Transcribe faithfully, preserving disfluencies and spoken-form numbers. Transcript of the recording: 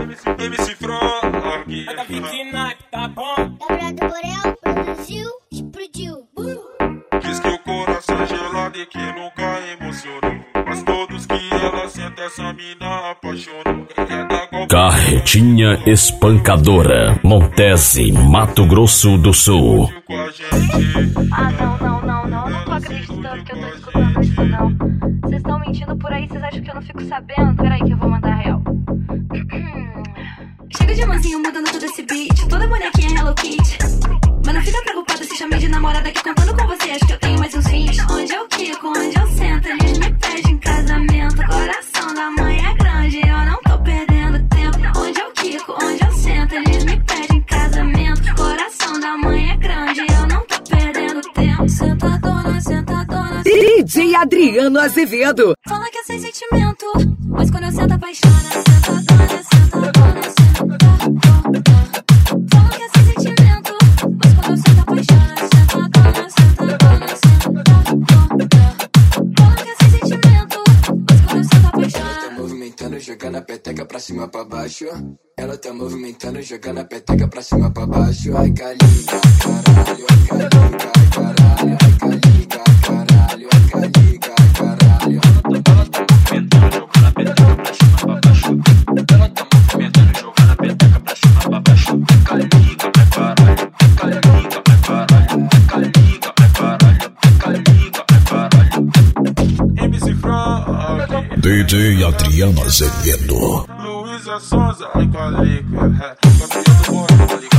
M C Frog. Da piscina, tá bom? Gabriel do Borel produziu, explodiu. Diz que o coração é gelado e que nunca emocionou. Mas todos que ela sente, essa mina apaixonou. É da Golpe. Carretinha Espancadora, Montese, Mato Grosso do Sul. Ah, não, não, não, não, eu não tô acreditando que eu tô escutando isso, não. Vocês estão mentindo por aí, vocês acham que eu não fico sabendo? Peraí que eu vou mandar real. Chega de mansinho mudando todo esse beat, toda bonequinha Hello Kitty. Mas não fica preocupada se chamei de namorada que contando com você, acho que eu tenho mais uns vinte. Onde eu quico, onde eu sento, eles me pedem casamento. Coração da mãe é grande, eu não tô perdendo tempo. Onde eu quico, onde eu sento, eles me pedem casamento. Coração da mãe é grande, eu não tô perdendo tempo. Sentadona, sentadona. D J Adriano Azevedo. Fala que é sem sentimento, mas quando eu sento apaixona. Sentadona, sentadona, sentadona. Fala que é sem sentimento, mas quando eu sento apaixona. Sentadona, sentadona, sentadona. Fala que é sem sentimento, mas quando eu sento apaixona. Ela tá movimentando, jogando a peteca pra cima pra baixo. Ela tá movimentando, jogando a peteca pra cima pra baixo. Ai, caliga, caralho, ai, caliga, caralho, ai, caliga, caralho, ai, caliga, caralho. Ela tá movimentando, jogando a peteca pra cima pra baixo. Ela tá movimentando, jogando a peteca pra cima pra baixo. Caliga, pra caralho, caliga, pra caralho, caliga, pra caralho, caliga, pra caralho. M C Frog. D J Adriano Azevedo. Luísa Sonza, ai calica. Gabriel do Borel,